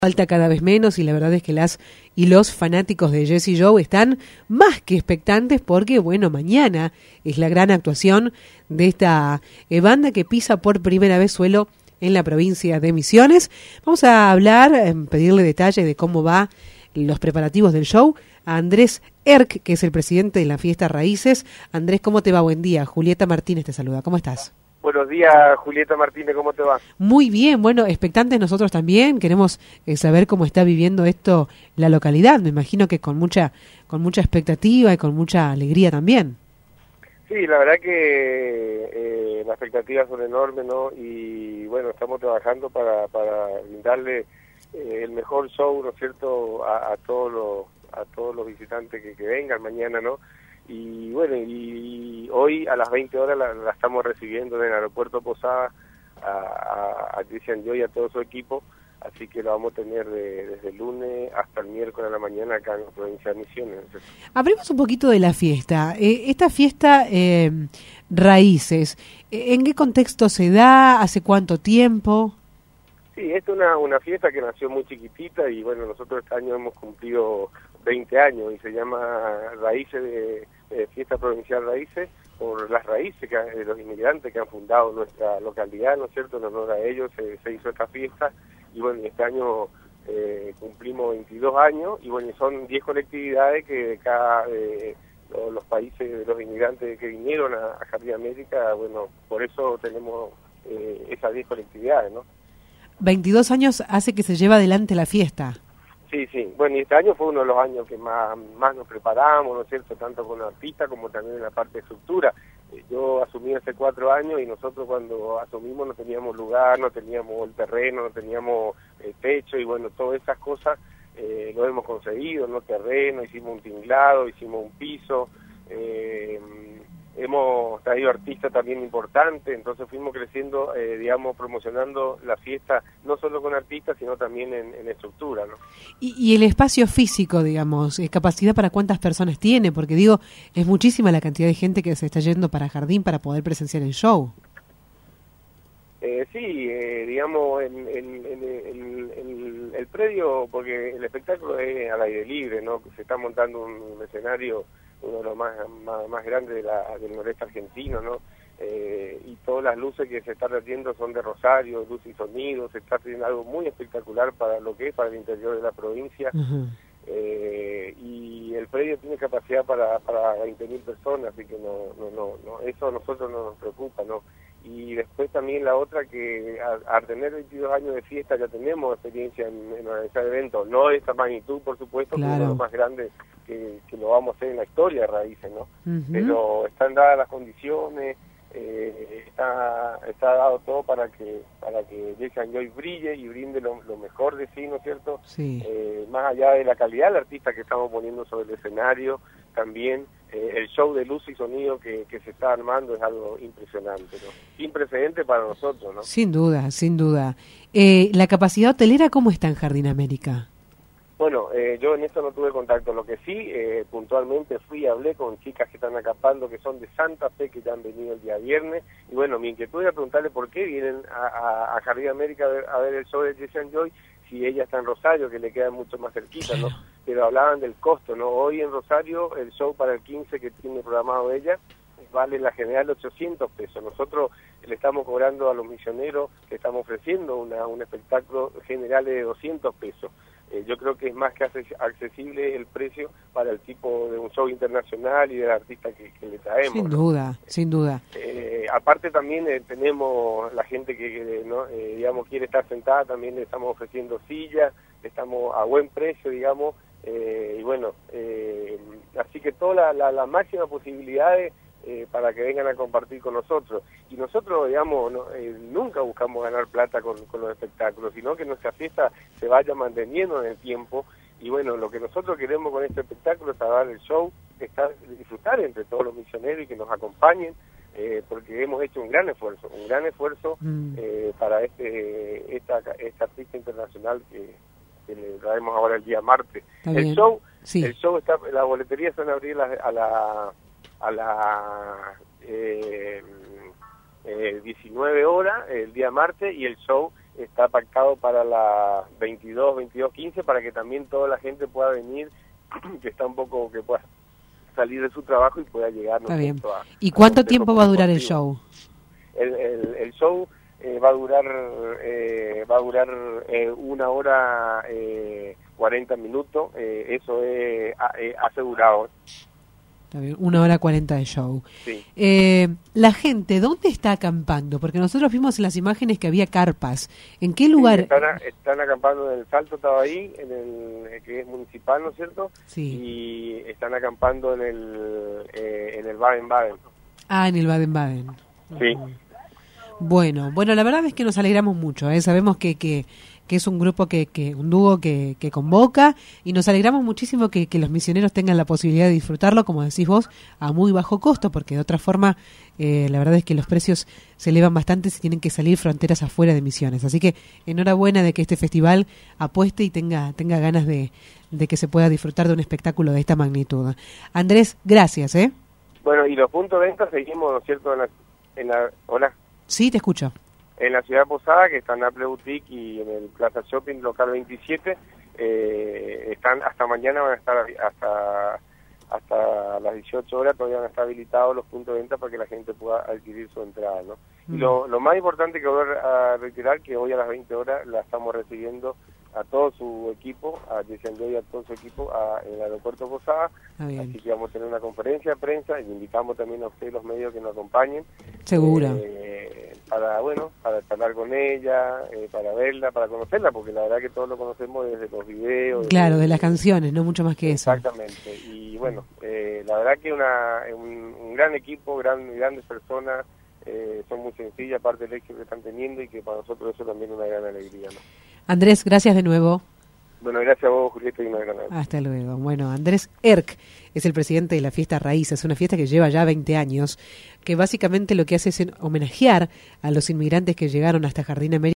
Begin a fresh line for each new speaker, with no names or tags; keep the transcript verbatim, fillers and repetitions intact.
Falta cada vez menos y la verdad es que las y los fanáticos de Jessie Joe están más que expectantes porque, bueno, mañana es la gran actuación de esta eh, banda que pisa por primera vez suelo en la provincia de Misiones. Vamos a hablar, eh, pedirle detalles de cómo va los preparativos del show a Andrés Erck, que es el presidente de la Fiesta Raíces. Andrés, ¿cómo te va? Buen día. Julieta Martínez te saluda. ¿Cómo estás?
Buenos días, Julieta Martínez, ¿cómo te va?
Muy bien, bueno, expectantes nosotros también, queremos eh, saber cómo está viviendo esto la localidad, me imagino que con mucha con mucha expectativa y con mucha alegría también.
Sí, la verdad que eh, las expectativas son enormes, ¿no? Y bueno, estamos trabajando para, para brindarle eh, el mejor show, ¿no es cierto?, a, a todos los a todos los visitantes que, que vengan mañana, ¿no? Y bueno, y hoy a las veinte horas la, la estamos recibiendo en el aeropuerto Posada a, a, a Christian Joy y a todo su equipo, así que lo vamos a tener de, desde el lunes hasta el miércoles a la mañana acá en la provincia de Misiones.
Hablemos un poquito de la fiesta. Eh, esta fiesta eh, Raíces, ¿en qué contexto se da? ¿Hace cuánto tiempo?
Sí, esta es una, una fiesta que nació muy chiquitita y bueno, nosotros este año hemos cumplido veinte años y se llama Raíces de, de Fiesta Provincial Raíces, por las raíces que, de los inmigrantes que han fundado nuestra localidad, ¿no es cierto? En honor a ellos se, se hizo esta fiesta y bueno, este año eh, cumplimos veintidós años y bueno, y son diez colectividades que de cada eh, los, los países de los inmigrantes que vinieron a, a Jardín América, bueno, por eso tenemos eh, esas diez colectividades, ¿no?
veintidós años hace que se lleva adelante la fiesta.
Sí, sí. Bueno, y este año fue uno de los años que más, más nos preparamos, ¿no es cierto?, tanto con artistas como también en la parte de estructura. Eh, yo asumí hace cuatro años y nosotros cuando asumimos no teníamos lugar, no teníamos el terreno, no teníamos eh, techo y bueno, todas esas cosas eh, lo hemos conseguido, ¿no? Terreno, hicimos un tinglado, hicimos un piso, eh, hemos traído artistas también importantes, entonces fuimos creciendo, eh, digamos, promocionando la fiesta, no solo con artistas, sino también en, en estructura, ¿no?
Y, y el espacio físico, digamos, ¿capacidad para cuántas personas tiene? Porque digo, es muchísima la cantidad de gente que se está yendo para Jardín para poder presenciar el show.
Eh, sí, eh, digamos, en, en, en, en, en el predio, porque el espectáculo es al aire libre, ¿no? Se está montando un, un escenario, uno de los más, más, más grandes de la, del noreste argentino, ¿no? Eh, y todas las luces que se están haciendo son de Rosario, luz y sonido, se está haciendo algo muy espectacular para lo que es para el interior de la provincia. Uh-huh. eh, y el predio tiene capacidad para, para veinte mil personas, así que no, no, no, no, eso a nosotros no nos preocupa, ¿no? Y después también la otra que al tener veintidós años de fiesta ya tenemos experiencia en, en organizar eventos, no de esta magnitud por supuesto, claro, que uno de los más grandes que, que lo vamos a hacer en la historia de Raíces, ¿no? Uh-huh. Pero están dadas las condiciones, eh, está está dado todo para que para que Jessie Joy brille y brinde lo, lo mejor de sí, ¿no es cierto?
Sí.
Eh, más allá de la calidad del artista que estamos poniendo sobre el escenario, también eh, el show de luz y sonido que, que se está armando es algo impresionante, ¿no? Sin precedente para nosotros, ¿no?
Sin duda, sin duda. Eh, ¿La capacidad hotelera cómo está en Jardín América?
Bueno, eh, yo en esto no tuve contacto. Lo que sí, eh, puntualmente fui y hablé con chicas que están acampando, que son de Santa Fe, que ya han venido el día viernes. Y bueno, mi inquietud era preguntarle por qué vienen a, a, a Jardín América a ver, a ver el show de Jessie Joy, si ella está en Rosario, que le queda mucho más cerquita, ¿no? Pero hablaban del costo, ¿no? Hoy en Rosario, el show para el quince que tiene programado ella, vale la general ochocientos pesos. Nosotros le estamos cobrando a los misioneros, le estamos ofreciendo una, un espectáculo general de doscientos pesos. Eh, yo creo que es más que accesible el precio para el tipo de un show internacional y del artista que, que le traemos.
Sin
¿no?
duda, sin duda.
Eh, aparte también eh, tenemos la gente que, que ¿no? eh, digamos, quiere estar sentada, también le estamos ofreciendo sillas, estamos a buen precio, digamos, eh, y bueno, eh, así que toda la, la, la máxima posibilidades Eh, para que vengan a compartir con nosotros. Y nosotros, digamos, no, eh, nunca buscamos ganar plata con, con los espectáculos, sino que nuestra fiesta se vaya manteniendo en el tiempo. Y bueno, lo que nosotros queremos con este espectáculo es dar el show, estar, disfrutar entre todos los misioneros y que nos acompañen, eh, porque hemos hecho un gran esfuerzo, un gran esfuerzo mm. eh, para este esta, esta artista internacional que, que le traemos ahora el día martes.
Está
el
bien.
show,
sí.
el show está, las boleterías van a abrir a, a la a las eh, eh, diecinueve horas el día martes y el show está pactado para las veintidós, veintidós quince, para que también toda la gente pueda venir, que está un poco, que pueda salir de su trabajo y pueda llegar.
Está bien.
A,
¿Y cuánto
a
tiempo va a durar el show?
El, el, el show eh, va a durar eh, va a durar eh, una hora eh, cuarenta minutos, eh, eso es eh, asegurado.
Está bien, una hora cuarenta de show.
Sí.
Eh, la gente, ¿dónde está acampando? Porque nosotros vimos en las imágenes que había carpas. ¿En qué lugar?
Sí, están, a, están acampando en el Salto, estaba ahí, en el que es municipal, ¿no es cierto?
Sí.
Y están acampando en el eh, en el Baden-Baden.
Ah, en el Baden-Baden.
Sí.
Uh-huh. Bueno, bueno, la verdad es que nos alegramos mucho, ¿eh? Sabemos que, que, que es un grupo, que, que un dúo que, que convoca, y nos alegramos muchísimo que, que los misioneros tengan la posibilidad de disfrutarlo, como decís vos, a muy bajo costo, porque de otra forma, eh, la verdad es que los precios se elevan bastante si tienen que salir fronteras afuera de Misiones. Así que enhorabuena de que este festival apueste y tenga, tenga ganas de, de que se pueda disfrutar de un espectáculo de esta magnitud. Andrés, gracias, ¿eh?
Bueno, y los puntos de venta seguimos, ¿no es cierto? En la, en la, hola.
Sí, te escucho.
En la ciudad de Posada, que está en Apple Boutique y en el Plaza Shopping local veintisiete, eh, están hasta mañana, van a estar hasta hasta las dieciocho horas, todavía van a estar habilitados los puntos de venta para que la gente pueda adquirir su entrada, ¿no? Mm. Y lo, lo más importante que voy a reiterar, que hoy a las veinte horas la estamos recibiendo a todo su equipo, a Yesandro y a todo su equipo a, en el aeropuerto Posada. Ah, así que vamos a tener una conferencia de prensa y invitamos también a ustedes, los medios, que nos acompañen.
Seguro.
Eh, para, bueno, para charlar con ella, eh, para verla, para conocerla, porque la verdad que todos lo conocemos desde los videos.
Claro,
desde,
de las canciones, no mucho más que eso.
Exactamente. Y bueno, eh, la verdad que una, un, un gran equipo, gran, grandes personas, eh, son muy sencillas, aparte del éxito que están teniendo, y que para nosotros eso también es una gran alegría, ¿no?
Andrés, gracias de nuevo.
Bueno, gracias a vos, Julieta, y una gran alegría.
Hasta luego. Bueno, Andrés Erck es el presidente de la Fiesta Raíces, una fiesta que lleva ya veinte años, que básicamente lo que hace es homenajear a los inmigrantes que llegaron hasta Jardín América